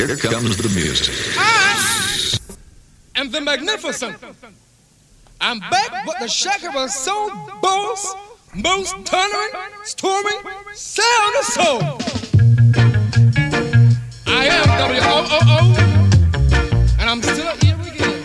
Here comes the music. I am the magnificent. I'm back with the shaker of soul, boss, most thundering, storming, sound of soul. I am W-O-O-O, and I'm still here again.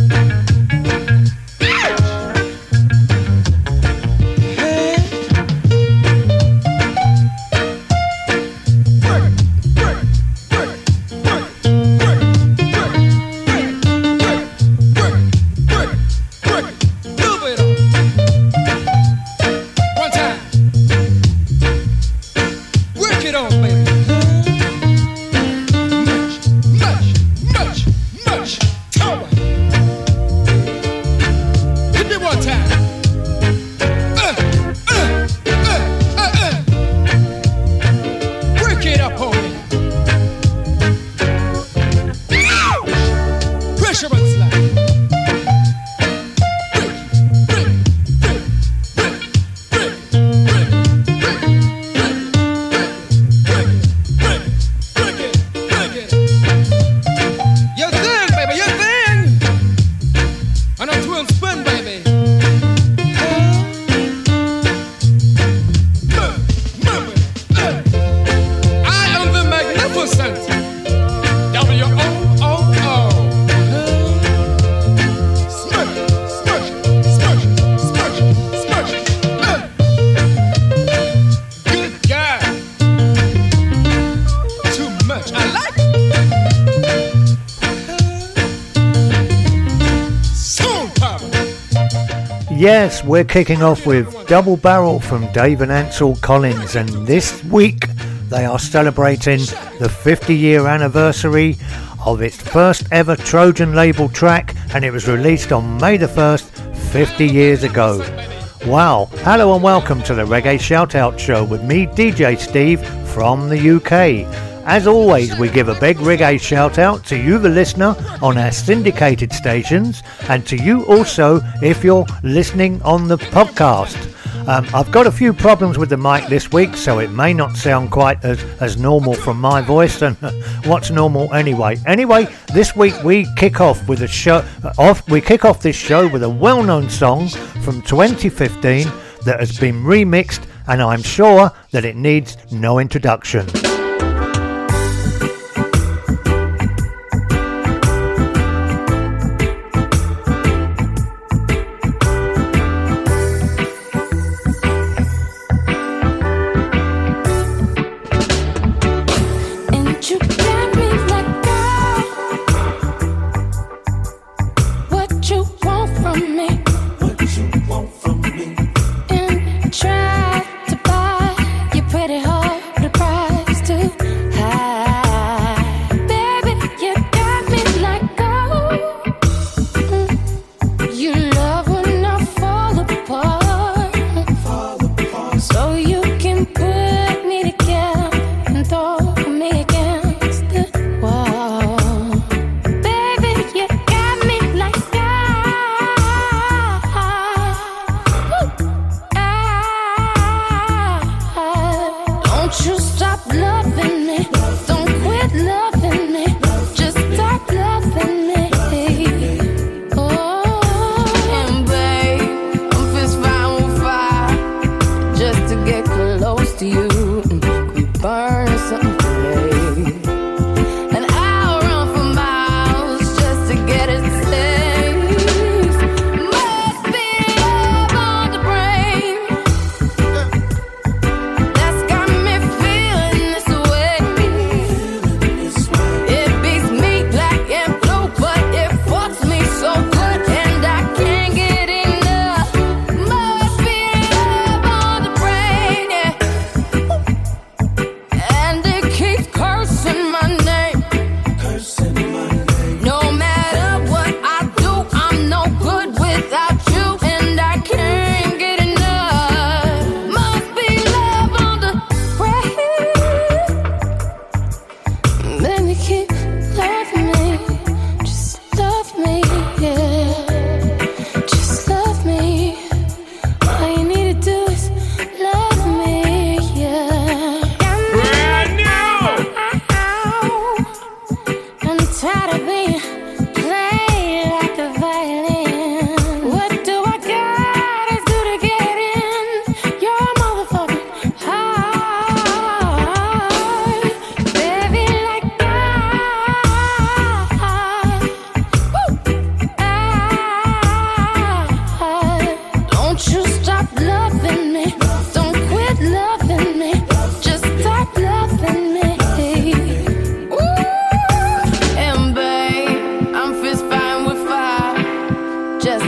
Yes, we're kicking off with Double Barrel from Dave and Ansel Collins, and this week they are celebrating the 50-year anniversary of its first ever Trojan label track, and it was released on May the 1st, 50 years ago. Wow, hello and welcome to the Reggae Shoutout Show with me, DJ Steve, from the UK. As always, we give a big reggae shout out to you, the listener, on our syndicated stations, and to you also if you're listening on the podcast. I've got a few problems with the mic this week, so it may not sound quite as normal from my voice, and what's normal anyway. Anyway, this week we kick off with this show with a well-known song from 2015 that has been remixed, and I'm sure that it needs no introduction. Try to buy your pretty heart with a price to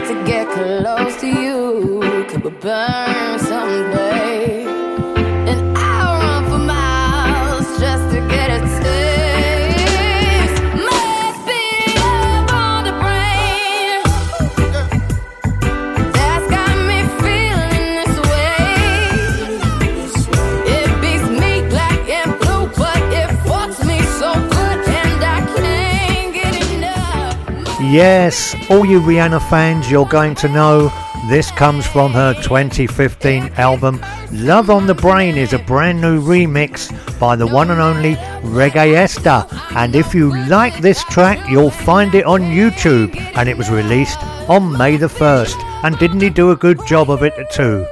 to get close to you. Could we burn someday? And I'll run for miles just to get a taste. Must be love on the brain that's got me feeling this way. It beats me black and blue, but it fucks me so good, and I can't get enough. Yes, all you Rihanna fans, you're going to know this comes from her 2015 album. Love on the Brain is a brand new remix by the one and only Reggae Esther. And if you like this track, you'll find it on YouTube. And it was released on May the 1st. And didn't he do a good job of it too?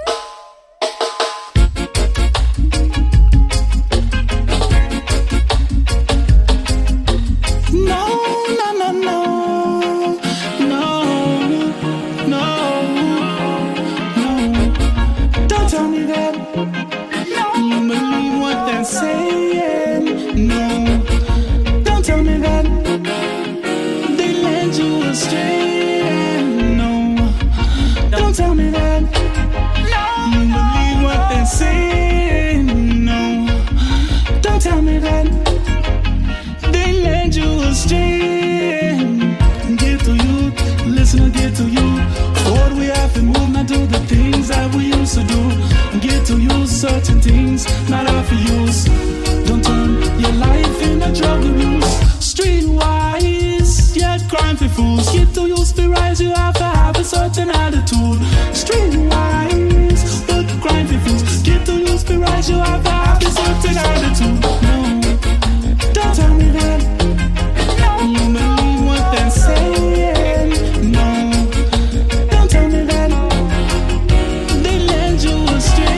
Certain things not out for use. Don't turn your life in a drug abuse. Streetwise, yet crime for fools. Get to use to rise, you have to have a certain attitude. Streetwise, but crime for fools. Get to use to rise, you have to have a certain attitude. No, don't tell me that. No, you believe what they're saying. No, don't tell me that. They led you astray.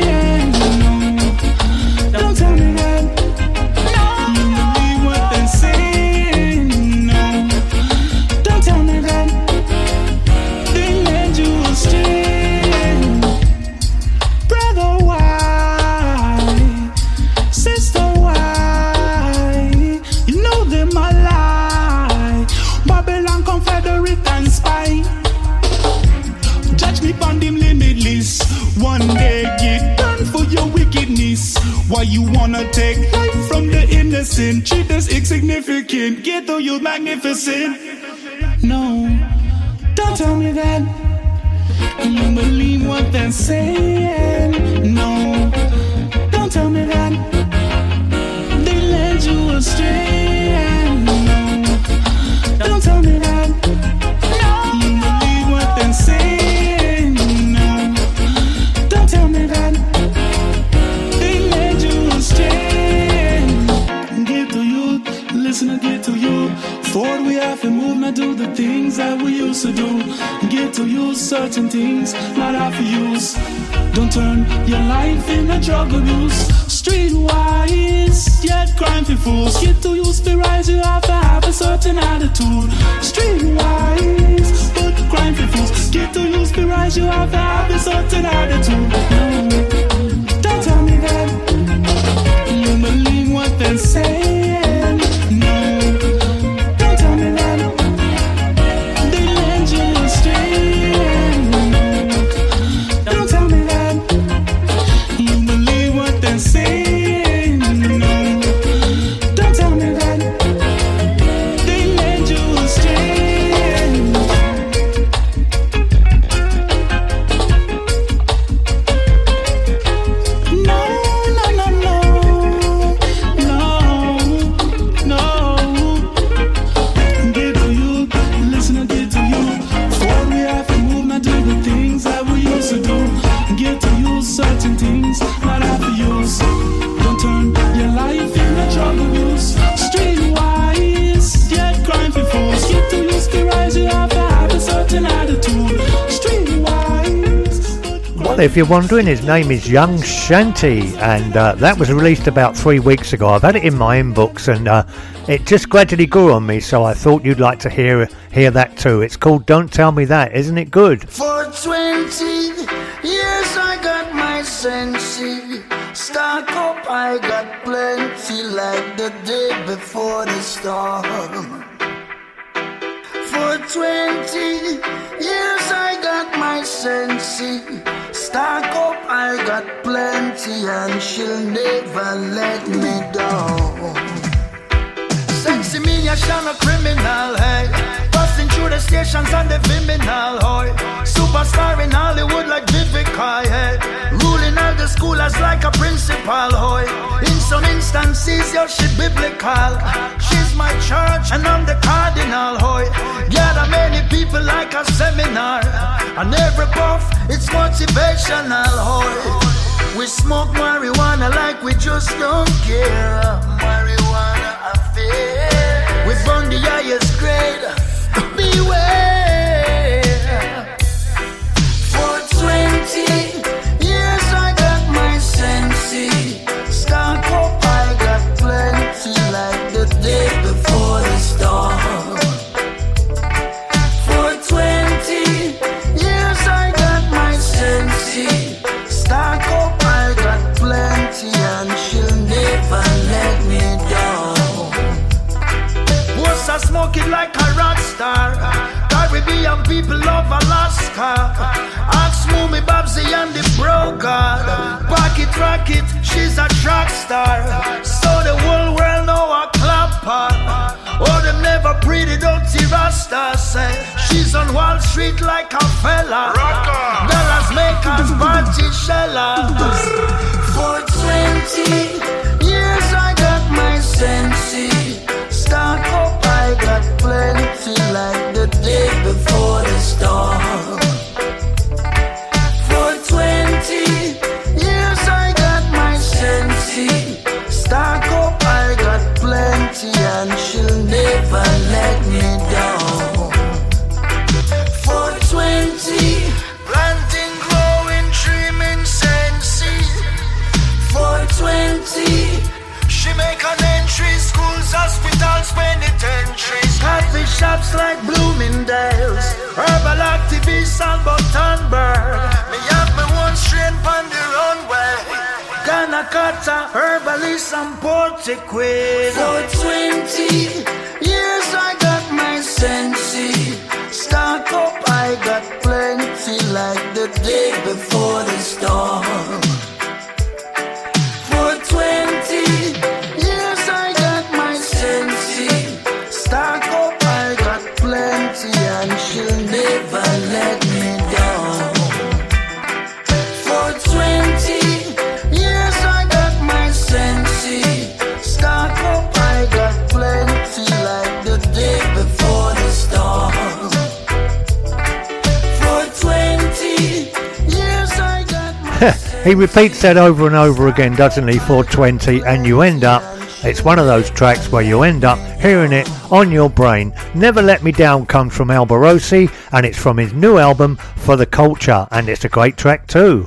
One day get done for your wickedness. Why you wanna take life from the innocent? Treat us insignificant. Get to you magnificent. No, don't tell me that. You believe what they're saying. No, don't tell me that. They led you astray. No, don't tell me that. You believe what they're saying. Listen, I get to you. Forward we have to move, not do the things that we used to do. Get to use certain things, not have to use. Don't turn your life in a drug abuse. Streetwise, yet crime for fools. Get to use to rise, you have to have a certain attitude. Streetwise, but crime for fools. Get to use to rise, you have to have a certain attitude. No, don't tell me that. You believe what they're saying. If you're wondering, his name is Young Shanti, and that was released about 3 weeks ago. I've had it in my inbox, and it just gradually grew on me, so I thought you'd like to hear that too. It's called Don't Tell Me That. Isn't it good? For 20 years I got my senses. Stock up, I got plenty, like the day before the storm. For 20 years senses. Stock up, I got plenty, and she'll never let me down. Sexy me, I shine a criminal, hey. Passing through the stations and the criminal, hey. Superstar in Hollywood like Vivica, hey. Ruling all the schoolers like a principal, hey. In some instances, yo, she biblical. She's my church and I'm the cardinal, hey. Gather many people like a seminar. And every puff, it's motivational, hey. We smoke marijuana like we just don't care. Marijuana affair. We burn the highest grade. Beware. For 20 years I got my senses. Stock up, I got plenty like the day before the storm. For 20 years I got my senses. Stock up, I got plenty, and she'll never let me down. Was I smoking like a rock star? Caribbean people love Alaska. Ask Moomy Babsy and the Bro God. Pocket Rocket, she's a track star. So the whole world know I clap her. Oh, them never pretty dirty Rasta say. She's on Wall Street like a fella. Dollars makers, party shellers. For 20 years I got my senses. Stock up, I got plenty like the day before the storm. For 20 years I got my senses. Stock up, I got plenty, and she'll never let me down. For 20, planting, growing, dreaming senses. For 20, she make an entry, schools, hospitals, penitentiaries. Coffee shops like Bloomingdale's, herbal activists and Buttonberg. Me have me one strain on the runway. Ganakata, herbalists and Portiquin. For 20 years I got my senses. Stock up, I got plenty like the day before the storm. For 20 years I got my senses. Stock up, I got plenty, and she'll never let me down. For 20 years I got my senses. Stock up, I got plenty like the day before the storm. For 20 years I got my He repeats that over and over again, doesn't he, for 20, and you end up, it's one of those tracks where you end up hearing it on your brain. Never Let Me Down comes from Alborosi, and it's from his new album, For the Culture, and it's a great track too.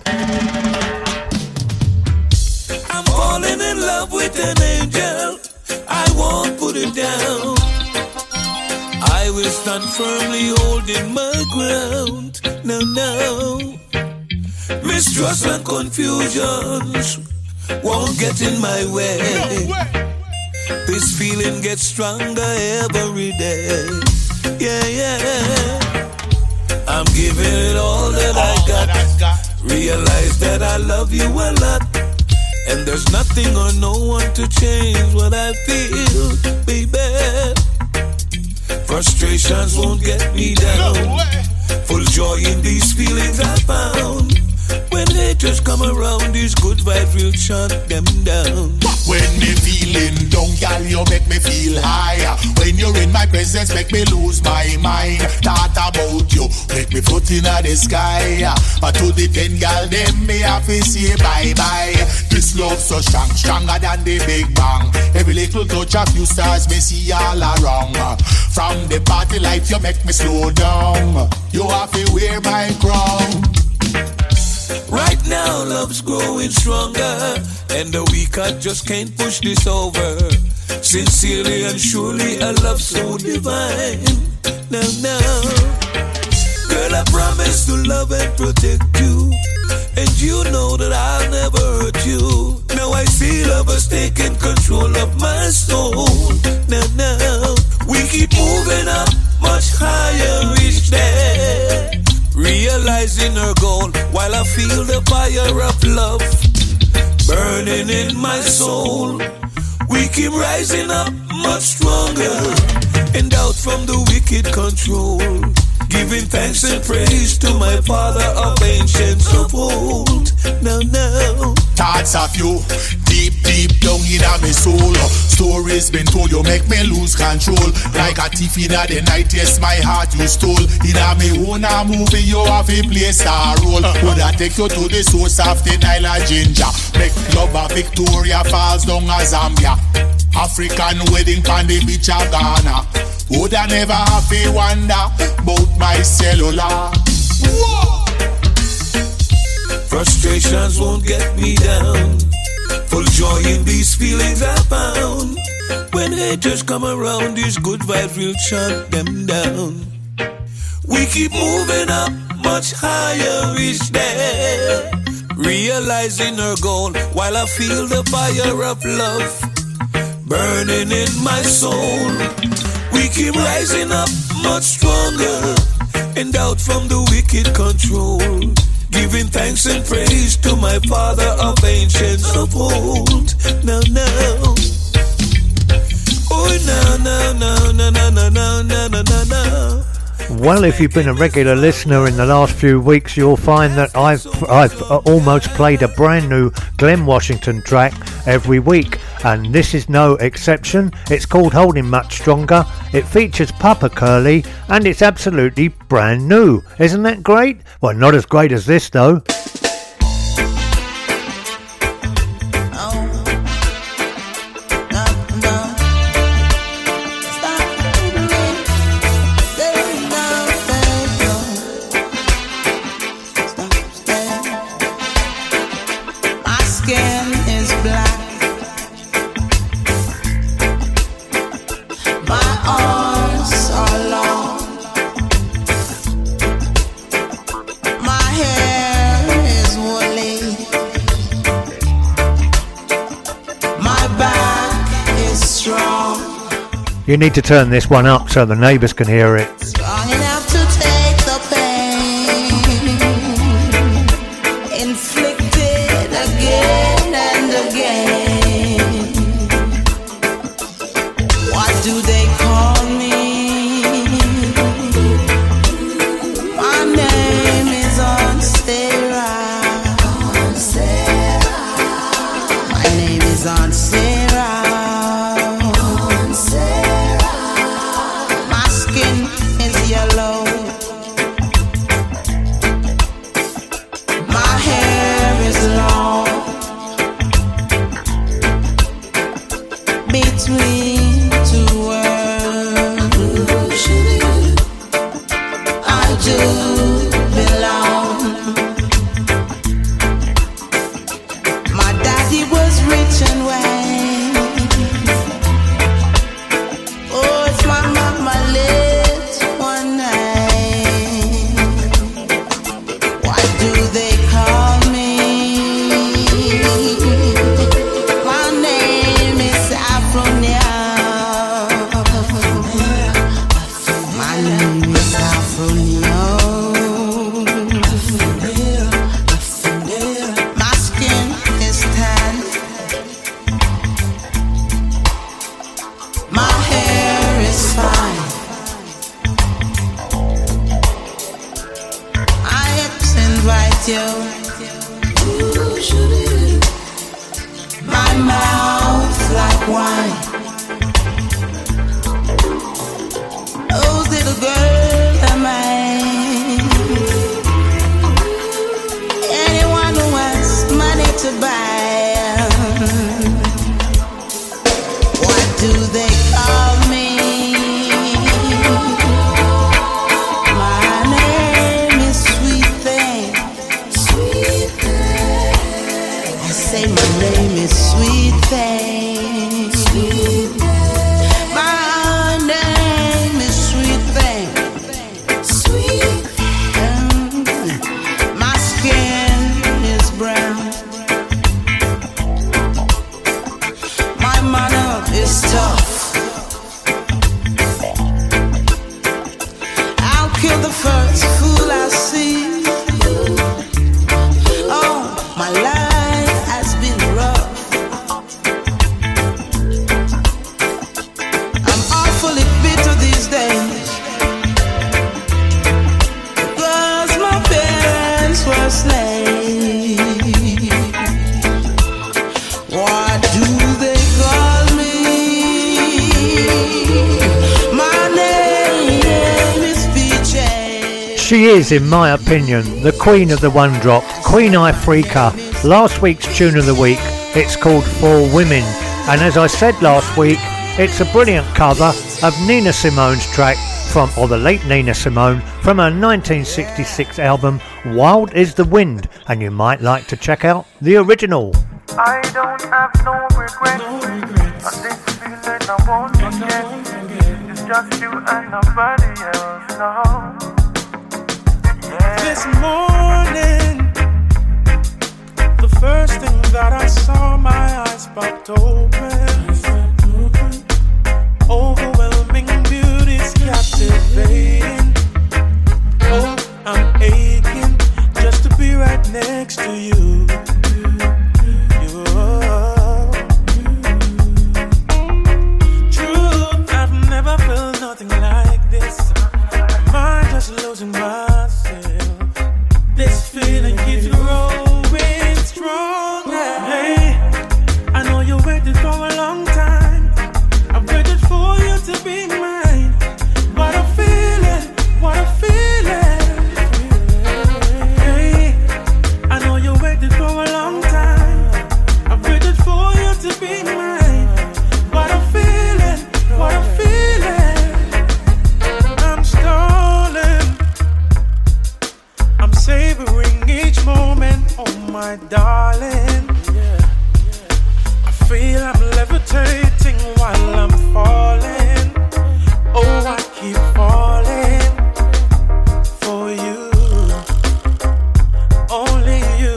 I'm falling in love with an angel, I won't put it down. I will stand firmly holding my ground. No. Mistrust and confusions won't get in my way. This feeling gets stronger every day. Yeah. I'm giving it all that I got. Realize that I love you a lot, and there's nothing or no one to change what I feel, baby. Frustrations won't get me down. Full joy in these feelings I found. When haters come around, these good vibes will shut them down. When me feeling down, girl, you make me feel higher. When you're in my presence, make me lose my mind. Thought about you, make me foot in the sky. But to the 10 girl, them me have to say bye-bye. This love so strong, stronger than the Big Bang. Every little touch of you stars, me see all around. From the party life, you make me slow down. You have to wear my crown. Right now, love's growing stronger, and the weak I just can't push this over. Sincerely and surely, a love so divine. No. Girl, I promise to love and protect you, and you know that I'll never hurt you. Now I see lovers taking control of my soul. No. We keep moving up much higher each day. Realize realizing her goal while I feel the fire of love burning in my soul. We keep rising up much stronger and out from the wicked control, giving thanks and praise to my Father of ancients of old. Now, thoughts of you deep, deep down in my soul. Stories been told, you make me lose control. Like a thief in the night, yes, my heart you stole. In me own movie, you have a place a role. Would I take you to the source of the Nile of ginger? Make love a Victoria Falls down a Zambia. African wedding on the beach of Ghana. Would I never have to wonder about my cellular? Whoa! Frustrations won't get me down. Full joy in these feelings I found. When haters come around, these good vibes will shut them down. We keep moving up much higher each day, realizing our goal while I feel the fire of love burning in my soul. We keep rising up much stronger and out from the wicked control, giving thanks and praise to my Father of ancients of old. Now, oh, now. Well, if you've been a regular listener in the last few weeks, you'll find that I've almost played a brand new Glen Washington track every week, and this is no exception. It's called Holding Much Stronger. It features Papa Curly, and it's absolutely brand new. Isn't that great? Well, not as great as this though. You need to turn this one up so the neighbours can hear it. Strong enough to take the pain inflicted again and again. What do they call me? My name is Ansera. My name is Ansera. slave. Why do they call me? My name is PJ. She is, in my opinion, the queen of the one drop, Queen Ifrica. Last week's tune of the week, it's called For Women, and as I said last week, it's a brilliant cover of Nina Simone's track or the late Nina Simone, from her 1966 album Wild is the Wind, and you might like to check out the original. I don't have no regrets. And this feeling I won't forget. It's just you and nobody else, no. Yeah. This morning, the first thing that I saw, my eyes popped open. Overwhelming beauty's captivating. Oh, I'm aching just to be right next to you. Truth, I've never felt nothing like this. Am I just losing myself? This feeling keeps growing stronger. Hey, I know you waited for a long time. I've waited for you to be mine. What a feeling, what a feeling. Hey, I know you waited for a long time. I've waited for you to be mine. What a feeling, what a feeling. I'm stalling, I'm savoring each moment, oh my darling. I feel I'm levitating while I'm falling. Oh, I keep falling for you, only you.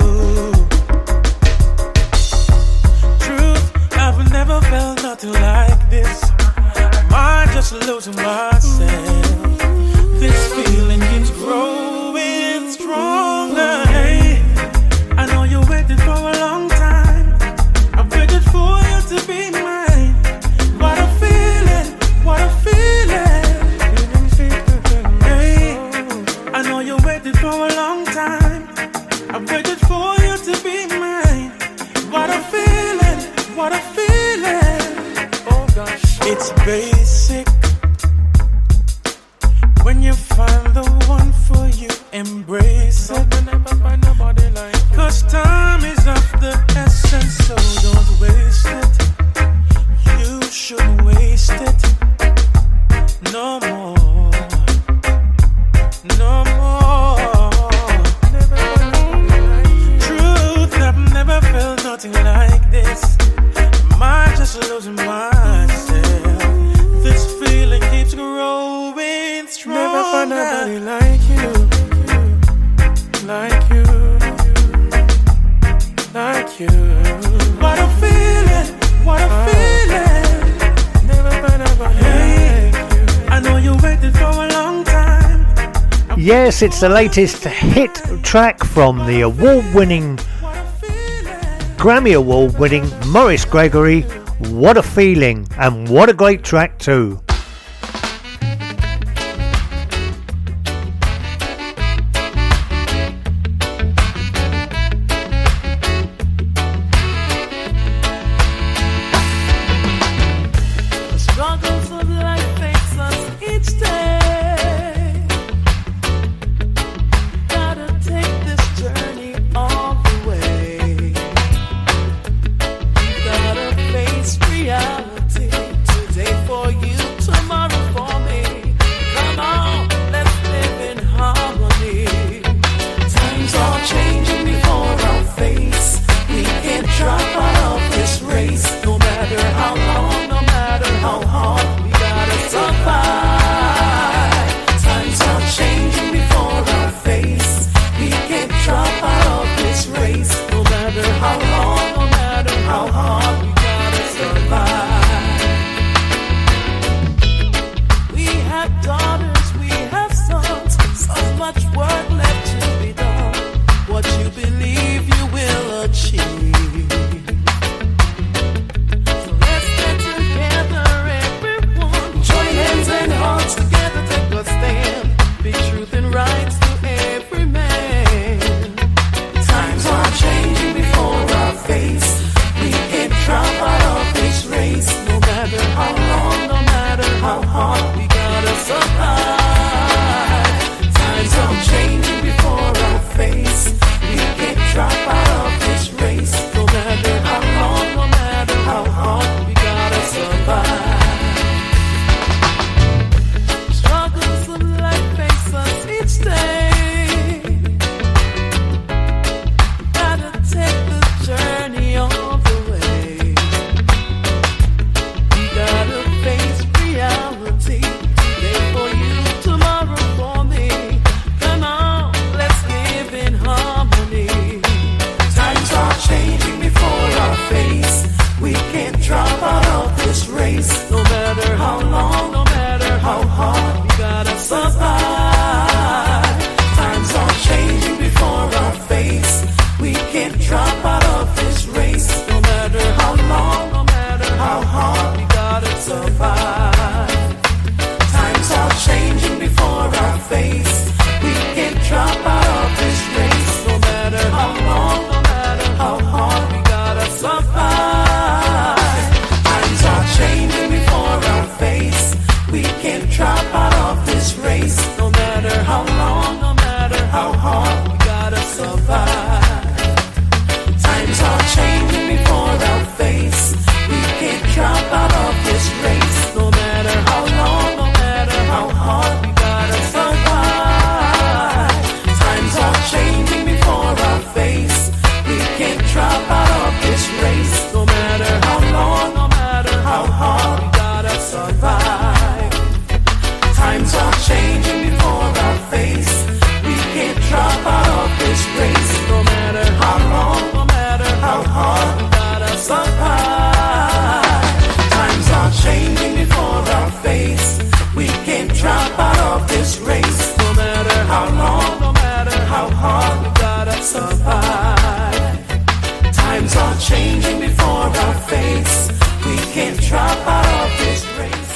Truth, I've never felt nothing like this. Am I just losing myself? This feeling keeps growing stronger. Hey, I know you waited for a long time. I've waited for you to be mine. What a feeling, what a feeling. Hey, I know you waited for a long time. I've waited for you to be mine. What a feeling, what a feeling. Oh gosh, it's basic. When you find the one for you, embrace it. 'Cause time is of the essence, so don't waste it. You shouldn't waste it. No more, no more. Truth, I've never felt nothing like this. Am I just losing myself? This feeling keeps growing stronger. Never find nobody like you, like you, like you. What a feeling, what a feeling. Never find nobody like you. I know you waited for a long time. Yes, it's the latest hit track from the award-winning, Grammy Award-winning Maurice Gregory. What a feeling, and what a great track too. The struggles of life face us each day. Gotta take this journey all the way. Gotta face reality today for you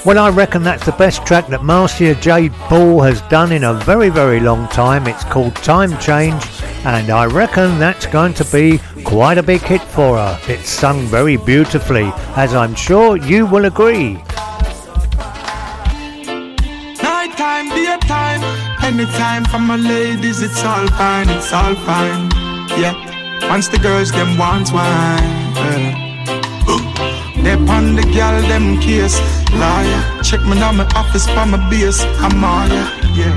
Well, I reckon that's the best track that Marcia J. Ball has done in a very, very long time. It's called Time Change, and I reckon that's going to be quite a big hit for her. It's sung very beautifully, as I'm sure you will agree. Night time, daytime, anytime for my ladies, it's all fine, it's all fine. Yeah, once the girls them want wine. They pon the gal them case, liar. Check me now my office for my base, I'm all yeah.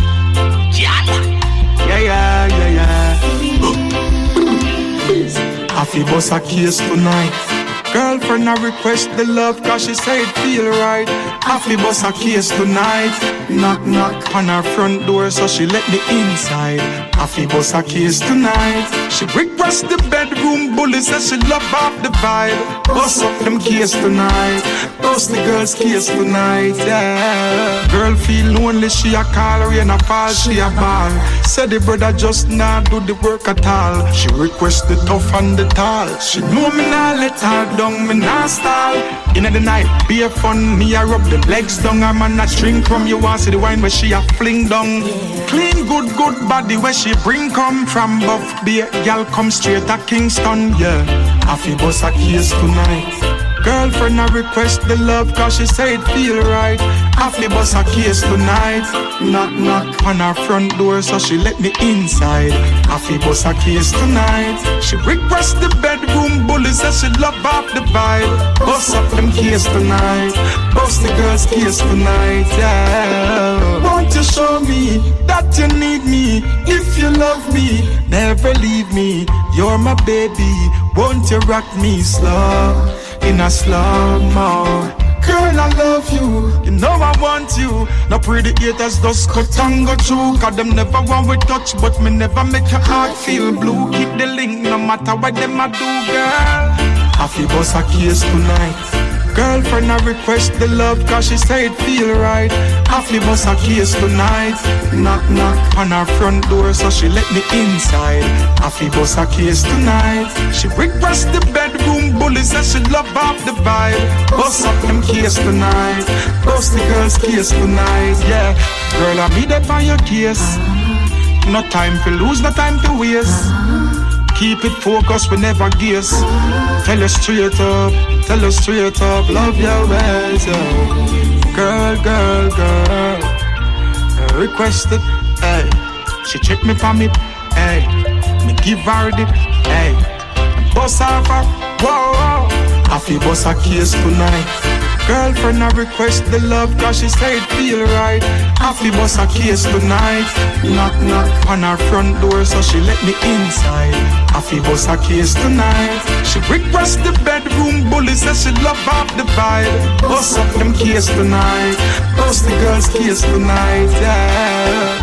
I feel boss a case tonight. Girlfriend I request the love cause she say it feel right. I feel boss a case tonight. Knock knock on her front door so she let me inside. I feel boss a case tonight. She request the bedroom bully says she love off the vibe. Boss up them case tonight. Boss the girls case tonight, yeah. Girl feel lonely, she a call her and a fall, she a ball. Said the brother just not do the work at all. She request the tough and the tall. She know me not let her down, me not stall. In the night, be a fun, me a rub the legs down. A man a drink from you, want see the wine where she a fling down. Clean good body where she bring come from. Buff beer, gal come straight to Kingston, yeah. I feel boss a case tonight. Girlfriend I request the love cause she say it feel right. I feel boss a case tonight. Knock knock on her front door so she let me inside. I feel boss a case tonight. She request the bedroom bully says she love off the vibe. Boss up them case tonight. Boss the girls case tonight, yeah. Won't you show me that you need me? If you love me, never leave me. You're my baby, won't you rock me slow? In a slow-mo. Girl, I love you, you know I want you. No pretty haters just cut and go through. Cause them never want we touch, but me never make your heart feel blue. Keep the link no matter what them a do, girl. I feel boss a case tonight. Girlfriend I request the love cause she say it feel right. I feel boss a case tonight. Knock knock on her front door so she let me inside. I feel boss a case tonight. She request the bedroom bully says she love off the vibe. Boss up them case tonight. Boss the girls case tonight, yeah. Girl I be there for your case. No time to lose, no time to waste. Keep it focused, we never guess. Tell us straight up, love your ways, yeah. Girl, request it, hey. She check me for me, hey. Me give her the, hey. Boss off her, whoa. I feel boss a case tonight. Girlfriend I request the love cause she say it feel right. I feel boss a case tonight. Knock knock on her front door so she let me inside. I feel boss a case tonight. She request the bedroom bully says she love off the vibe. Boss up them case tonight. Boss the girls case tonight, yeah.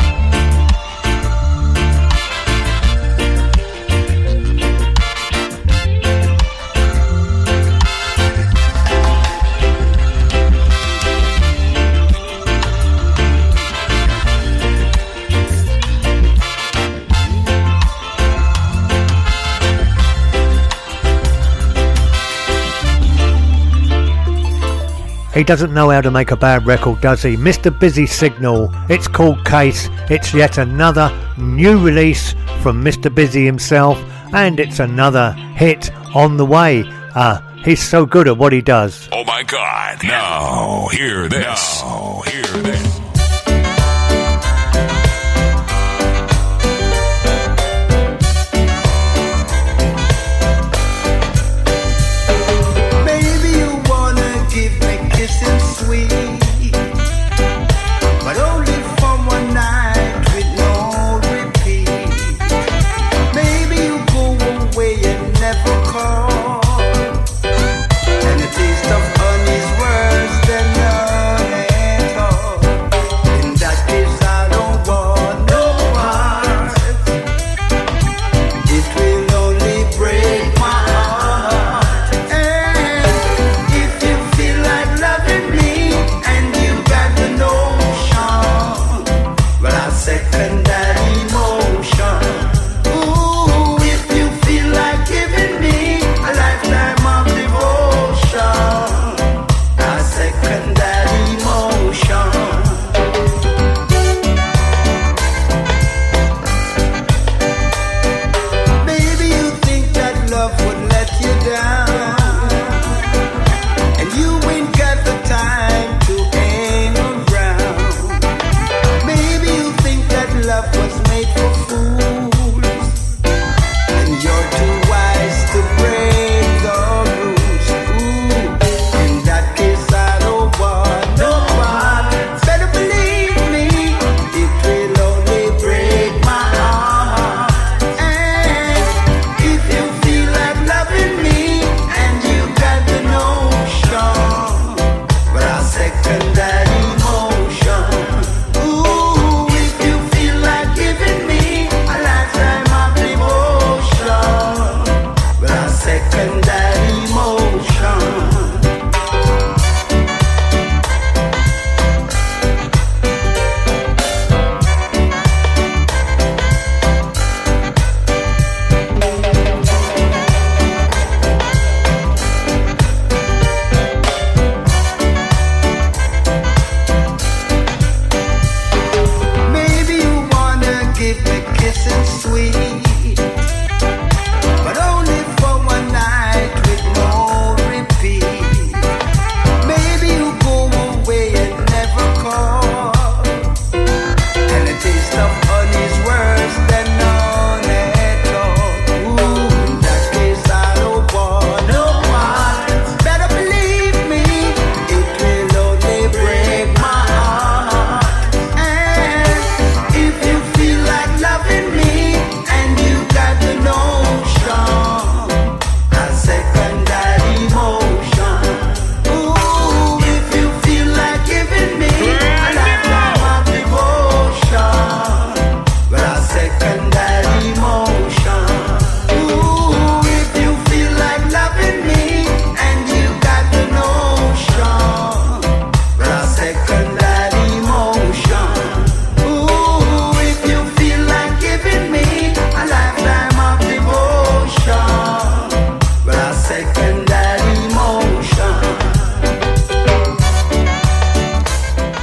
He doesn't know how to make a bad record, does he? Mr. Busy Signal. It's called Case. It's yet another new release from Mr. Busy himself, and it's another hit on the way. He's so good at what he does. Oh my God. Now, hear this. And the taste of honey's worse than none at all.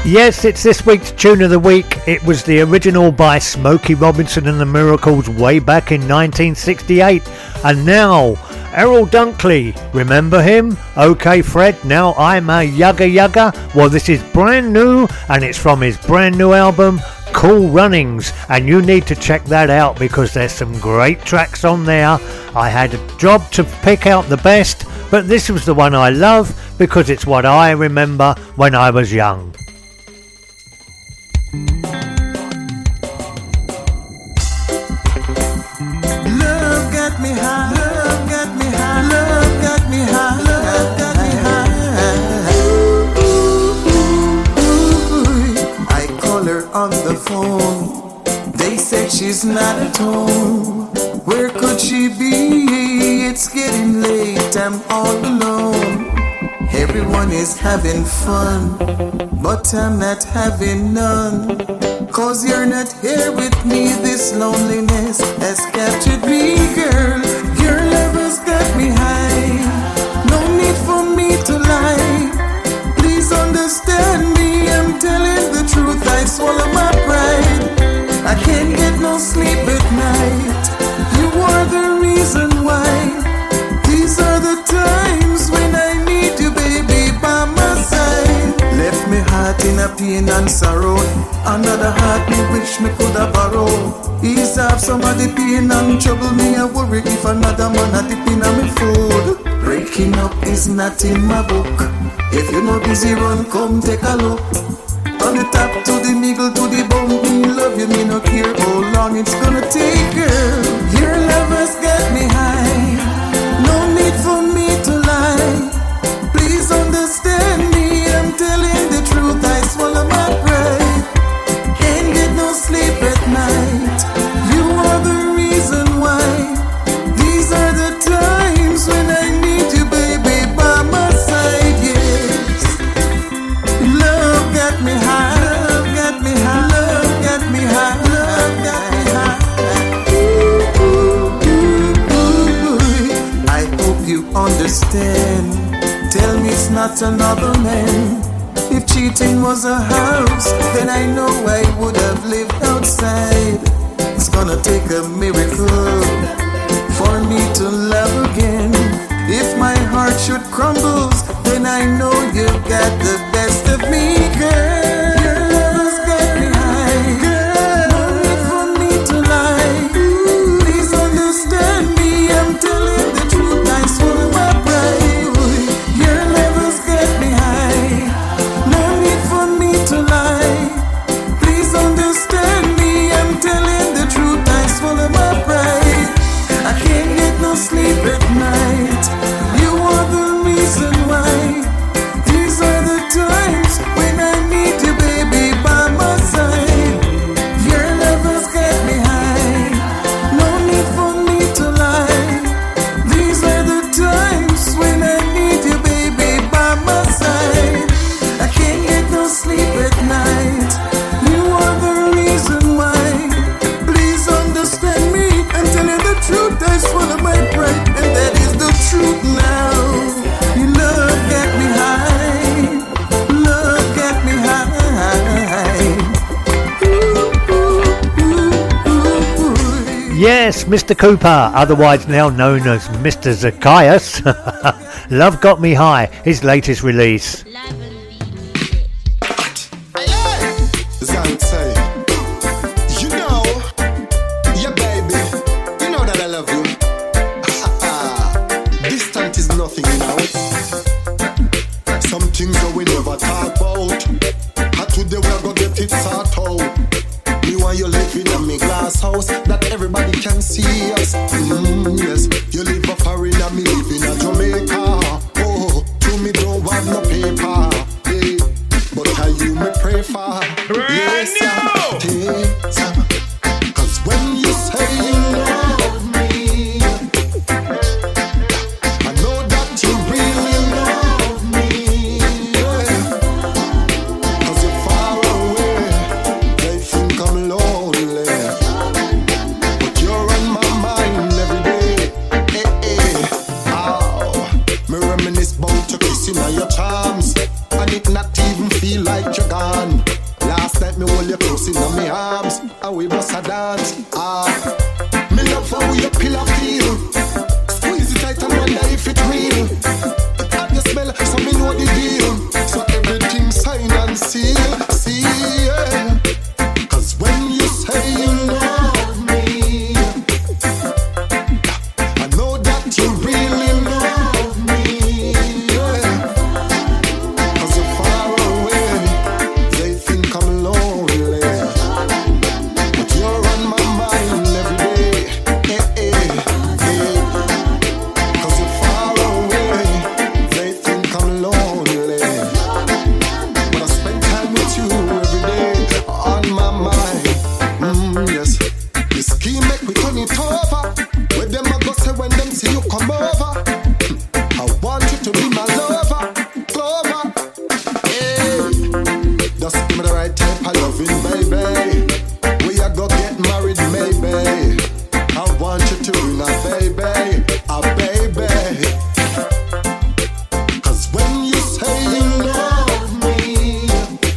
Yes, it's this week's Tune of the Week. It was the original by Smokey Robinson and the Miracles way back in 1968. And now, Errol Dunkley. Remember him? OK Fred, now I'm a Yugga Yugga. Well, this is brand new, and it's from his brand new album, Cool Runnings, and you need to check that out because there's some great tracks on there. I had a job to pick out the best, but this was the one I love because it's what I remember when I was young. Love got me high, love got me high, love got me high, love got me high. Ooh, I call her on the phone. They said she's not at home. Where could she be? It's getting late, I'm all alone. Everyone is having fun, but I'm not having none. 'Cause you're not here with me, this loneliness has captured me, girl. Your love has got me high, no need for me to lie. Please understand me, I'm telling the truth, I swallow my pride. I can't get no sleep at night, you are the reason why. These are the times when I need you, baby, by my side. Left me heart in a pain and sorrow, another heart me wish me could have borrowed. Ease up some of the pain and trouble, me I worry if another man a dip in me food. Breaking up is not in my book, if you know busy run, come take a look. On the top to the middle to the bone, me love you, me no care how long it's gonna take, girl. Your love has got me high, no need for me to lie. Please understand me, I'm telling the truth, I swallow my pride. Can't get no sleep at night, you are the reason why. These are the times when I need you, baby, by my side, yes. Love got me high, love got me high, love got me high, love got me high. I hope you understand. Tell me it's not another man. If cheating was a house, then I know I would have lived outside. It's gonna take a miracle for me to love again. If my heart should crumble, then I know you got the best of me, girl. Your love has got me high, girl. No need for me to lie. Please understand me, I'm telling the truth, I swallow my pride. Your love has got me high, no need for me to lie. Please understand me, I'm telling the truth, I swallow my pride. I can't get no sleep at night, you are the reason why. These are the times when I need you, baby, by my side. Your love has got me high, no need for me to lie. These are the times when I need you, baby, by my side. I can't get no sleep at night, you are the reason why. Please understand me, I'm telling the truth, I swallow my pride, and that is the truth now. Your love got me high, love got me high. Yes, Mr. Cooper, otherwise now known as Mr. Zacchaeus. Love Got Me High, his latest release. Zante, you know, yeah baby, you know that I love you. Distant is nothing, you know. Some things that we never talk about, and today we are gonna get it sorted out. Me want you live in a me glass house that everybody can see us. Yes, you live a foreigner, me live in a Jamaica. Oh, to me don't want no paper. Yeah. But how you me pray for? Yes, sir. 'Cause when you say you love me, I know that you really love me. Yeah. 'Cause you're far away, they think I'm lonely, but you're on my mind every day. Hey, hey. Oh, me reminisce about your kissing and your charms, and it not even feel like you're gone. Close in my arms, and we bust a dance. Me love how your pillow feel. Squeeze it tight and wonder if it real. It have the smell, so me know the deal. So everything sign and seal, yeah. 'Cause when you say you love me, I know that you really love me, yeah. 'Cause you're far away, they think I'm lonely, but you're on my mind every day, yeah. 'Cause you're far away, they think I'm lonely, but I spend time with you every day, on my mind, yes. The scheme make me turn it over. Where them a go say when them see you come over? I want you to be my lover, Clover. Hey, just give me the right type of loving, baby. We a go get married, maybe. I want you to be my baby, a baby. 'Cause when you say you love me,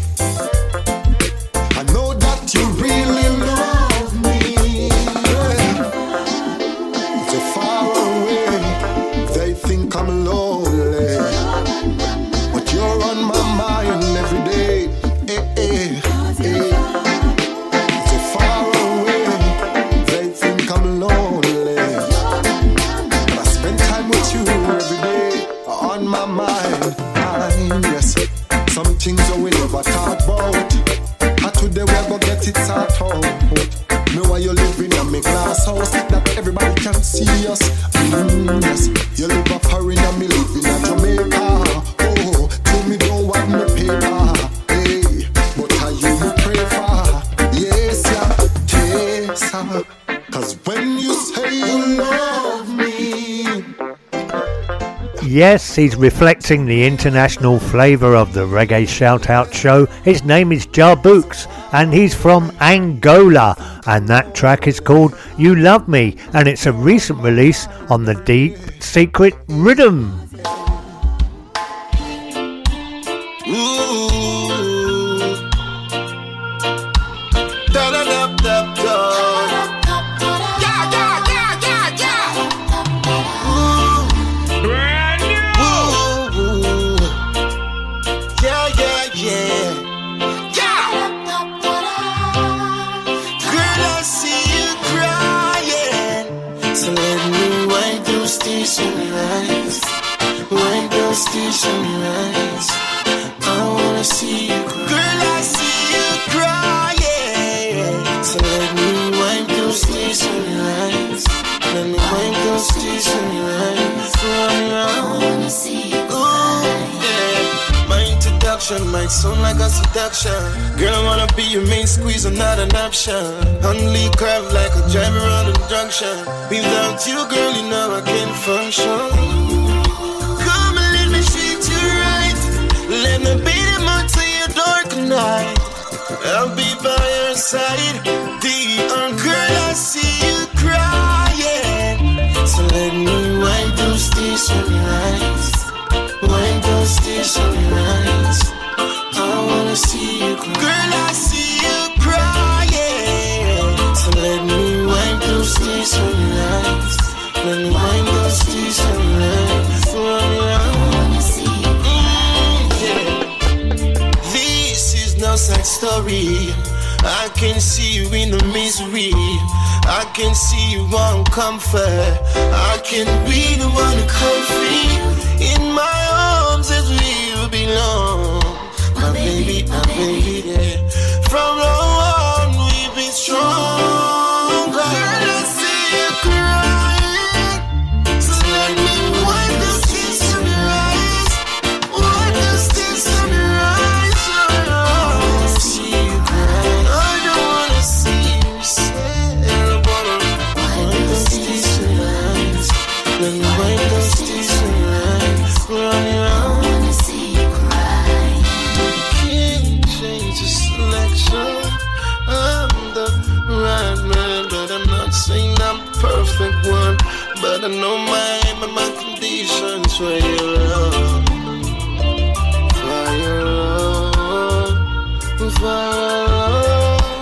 I know that you really love me, yeah. But you're far away, they think I'm lonely, but you're on my mind every day, But you're far away, they think I'm lonely, but I spend time with you every day, on my mind, yes. Some things that we never talk about, and today we're gonna get it sorted out. Me why you living in my glass house that everybody can see us. Yes, you live up foreign and me live in a Jamaica. Oh, tell me don't want me paper. Hey, but are you me pray for? Yes, yeah, 'cause when you say you love me. Yes, he's reflecting the international flavour of the Reggae Shout-Out show. His name is Jarbooks, and he's from Angola, and that track is called You Love Me, and it's a recent release on the Deep Secret Rhythm. Sunrise, I wanna see you cry. Girl, I see you crying. So let me wipe those tears from your eyes. Let me wipe those tears from your eyes. I wanna see you cry. Yeah. My introduction might sound like a seduction. Girl, I wanna be your main squeeze, I'm not an option. Only curve like a driver around the junction. Without you, girl, you know I can't function. Let me beat him up to your door tonight. I'll be by your side. Girl, I see you crying. So let me wipe those tears from your eyes. Wipe those tears from your eyes. I wanna see you cry. Girl, I see you crying. So let me wipe those tears from your eyes. Let me wipe those tears from your eyes. I wanna see you. No sad story. I can see you in the misery. I can see you want comfort. I can be the one to comfort. In my arms as we belong. My baby, yeah. From now on we've been strong. Girl, I see you crying. So let me wipe those tears from your eyes. Wipe those tears from your eyes. Perfect one, but I know my conditions for your love, for your love, for your love.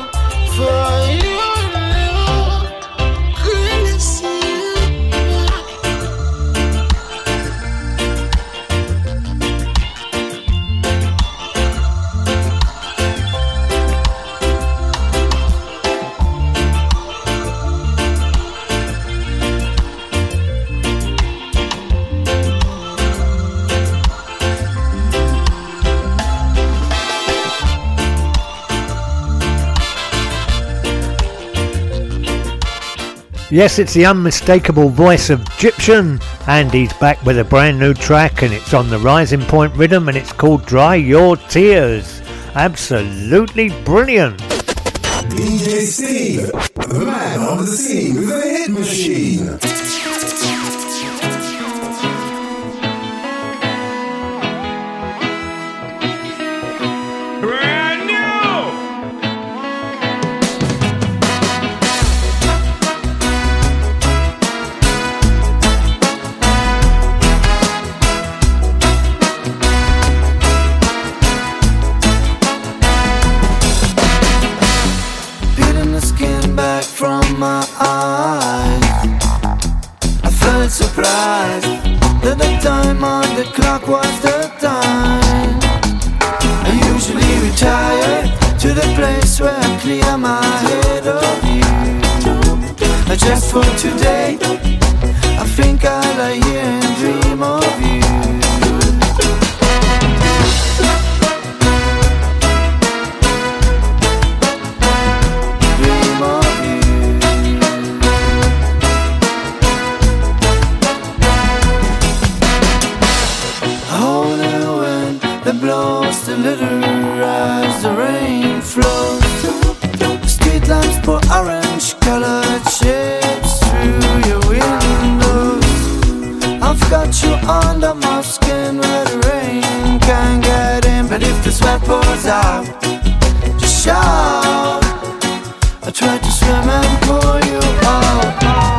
Yes, it's the unmistakable voice of Egyptian, and he's back with a brand new track, and it's on the Rising Point rhythm, and it's called Dry Your Tears. Absolutely brilliant. DJ Steve, the man on the scene with a hit machine. Surprised that the time on the clock was the time. I usually retire to the place where I clear my head of you. Just for today, I think I'll lie here and dream of you. Blows the little as the rain flows. Street lamps pour orange colored shades through your windows. I've got you under my skin where the rain can't get in. But if the sweat pours out, just shout. I tried to swim and pull you out.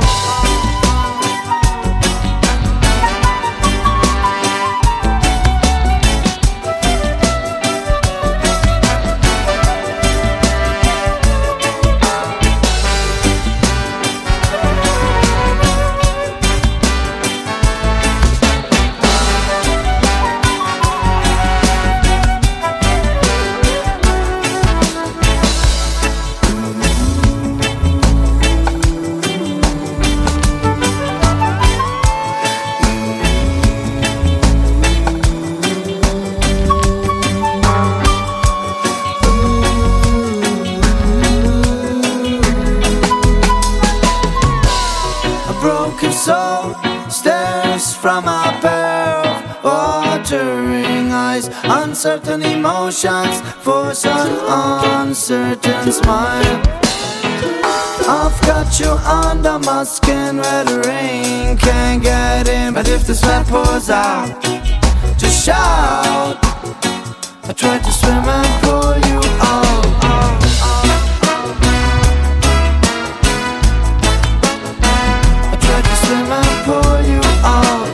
Uncertain emotions force an uncertain smile. I've got you under my skin where the rain can't get in. But if the sweat pours out, just shout. I tried to swim and pull you out. I tried to swim and pull you out.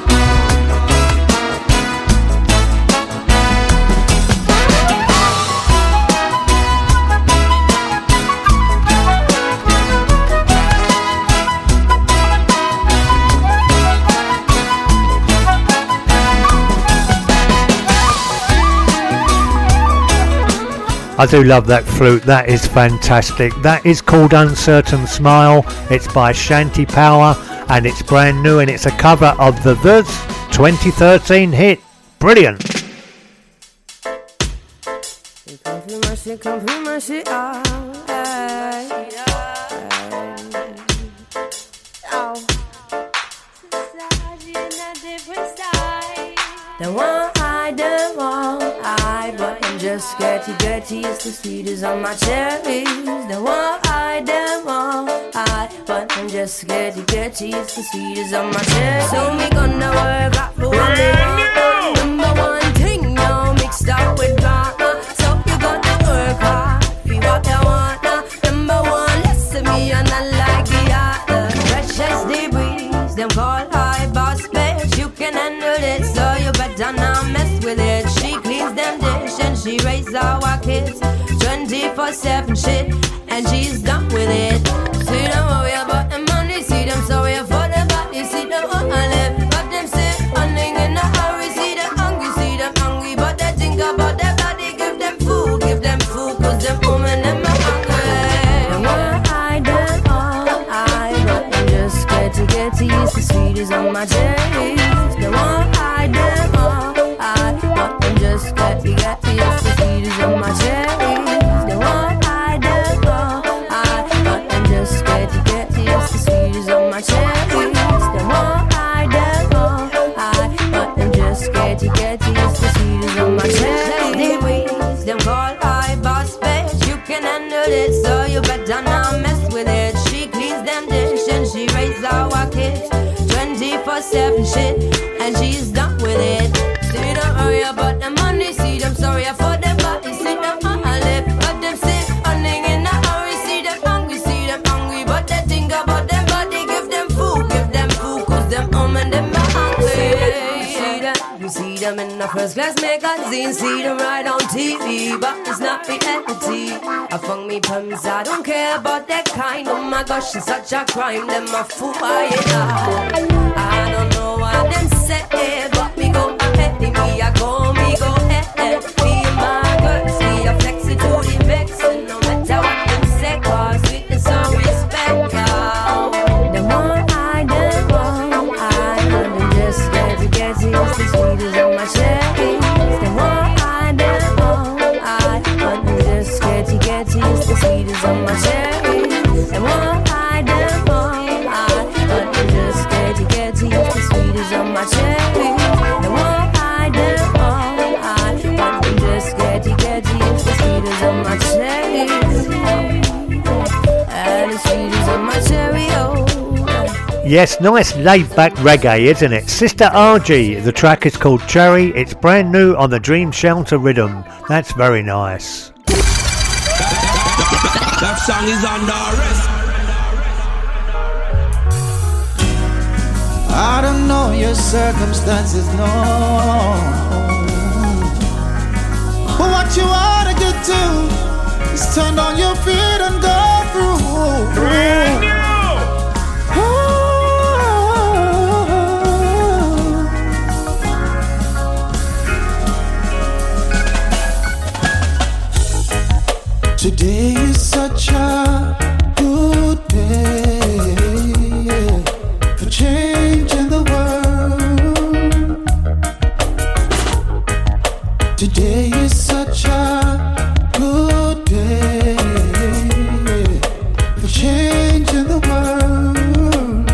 I do love that flute, that is fantastic. That is called Uncertain Smile. It's by Shanty Power and it's brand new and it's a cover of the 2013 hit. Brilliant. Just getty is the sweetest on my cherries. The one I, but I'm just getty is the sweetest on my cherries. So me gonna work out for one day. Number one thing now mixed up with drama. So you gonna work hard for what you want now. Number one, listen me and I like the other. Fresh as the breeze, them call high boss bitch. You can handle it, so you better not mess with it. She cleans them dish and she raises our kids 24/7 shit, and she's done with it. See them worry about the money, see them sorry for the body, see them all live, but them sit running in a hurry. See them hungry, but they think about their body. Give them food, cause them women them are hungry. The one I done all, but I'm just getty is the sweetest on my cherries. The one I done all, but I'm just getty is the sweetest on my cherries. The one I done all, but I'm just getty is the sweetest our kids. 24/7 shit, and she's done with it. See them hurry about the money, see them sorry for the body, see them on a lip, but them sit running in a hurry, see them hungry, but they think about them body, give them food, cause them and them are hungry. You see them in the first class magazine, see them right on TV, but it's not reality. I found me pumps, I don't care about that kind. Oh my gosh, it's such a crime, them a fool, I don't know what them say, but me go ahead, me I go ahead. Me and my girls, we are flexing to the vex, and no matter what them say, cause sweetness and respect, y'all. Them want I, and just get it, it's the sweetest on my chest. Them want I, and just get it, it's the sweetest on my chest. Them want I, and just get it, it's the sweetest on my cherry. And what I do, I just get it, it's the sweetest on my cherry. And the sweetest on my cherry, oh. Yes, nice laid-back reggae, isn't it? Sister RG, the track is called Cherry. It's brand new on the Dream Shelter rhythm. That's very nice. That song is under arrest. I don't know your circumstances, no. But what you ought to get to is stand on your feet and go through. Brand new. Today is such a good day for changing the world. Today is such a good day for changing the world.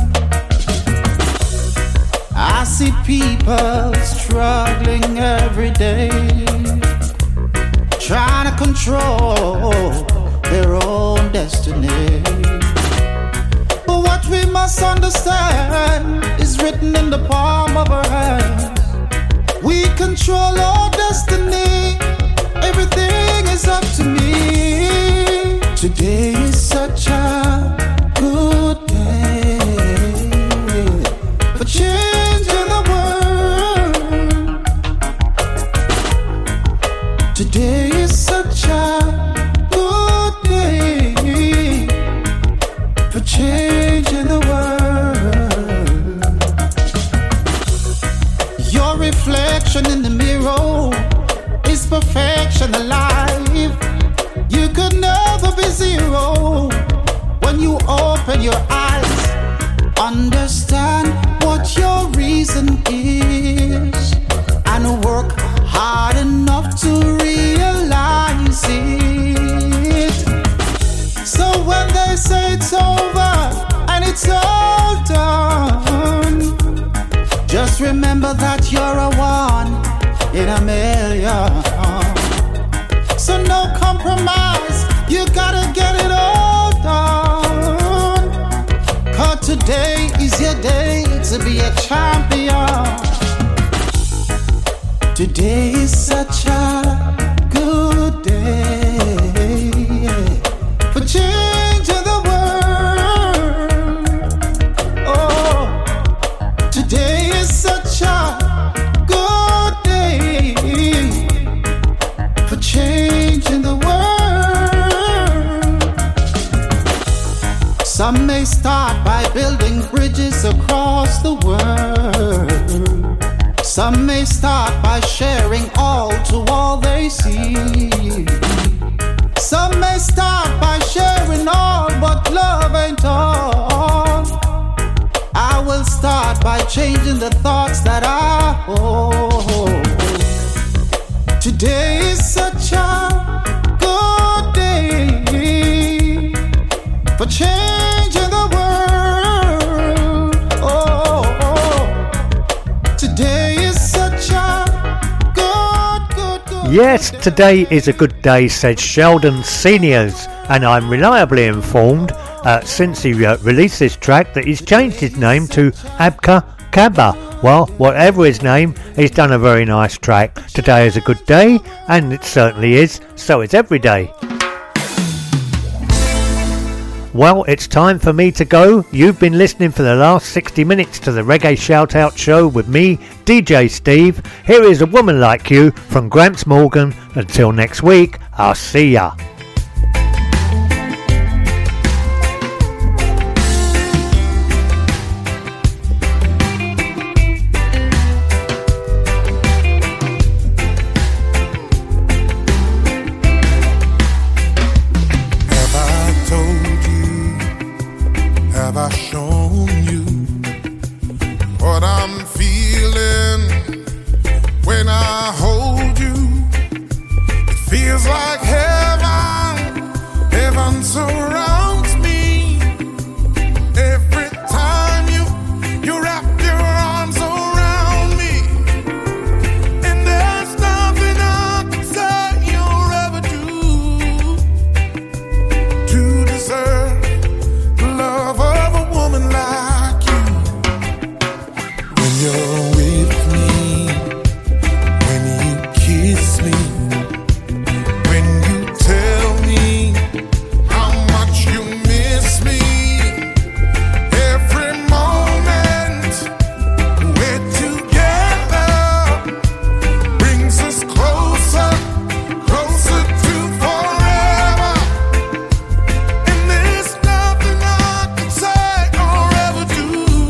I see people struggling every day, trying to control their own destiny. But what we must understand is written in the palm of our hands. We control our destiny. Everything is up to me. Today is such a good day for changing the world. Today is such a good day for changing the world. Your reflection in the mirror is perfection alive. You could never be zero when you open your eyes. Understand what your reason is and work hard enough to realize it. So when they say it's over and it's all done, just remember that you're a one in a million. So no compromise, you gotta get it all done. 'Cause today is your day to be a champion. Today is such a good day for changing the world. Oh, today is such a good day for changing the world. Some may start by building bridges across the world. Some may start by sharing all to all they see. Some may start by sharing all, but love ain't all. I will start by changing the thoughts that I hold. Today is such a good day for changing the world. Oh, today is such a good. Yes, today is a good day, said Sheldon Seniors, and I'm reliably informed since he released this track that he's changed his name to Abka Kaba. Well, whatever his name, he's done a very nice track. Today is a good day, and it certainly is, so it's every day. Well, it's time for me to go. You've been listening for the last 60 minutes to the Reggae Shoutout Show with me, DJ Steve. Here is A Woman Like You from Gramps Morgan. Until next week, I'll see ya. Have I shown you what I'm feeling when I hold you? It feels like heaven, heaven surrounds me. Every time you wrap your arms around me, and there's nothing I can say or ever do to deserve love of a woman like you. When you're with me, when you kiss me, when you tell me how much you miss me, every moment we're together brings us closer, closer to forever. And there's nothing I can say or ever do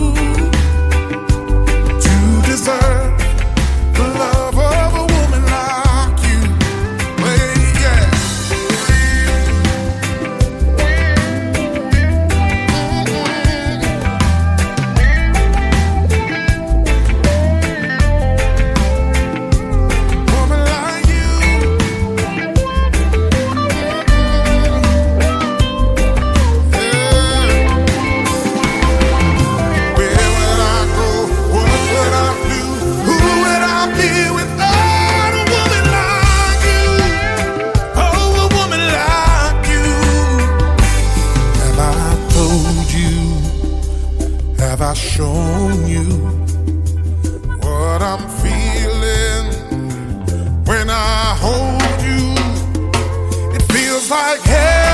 to deserve the love of a woman like you. Well, yeah. Woman like you. Where would I go? What would I do? Who would I be without a woman like you? Oh, a woman like you. Have I told you? Have I shown you what I'm feeling when I hold you? It feels like heaven.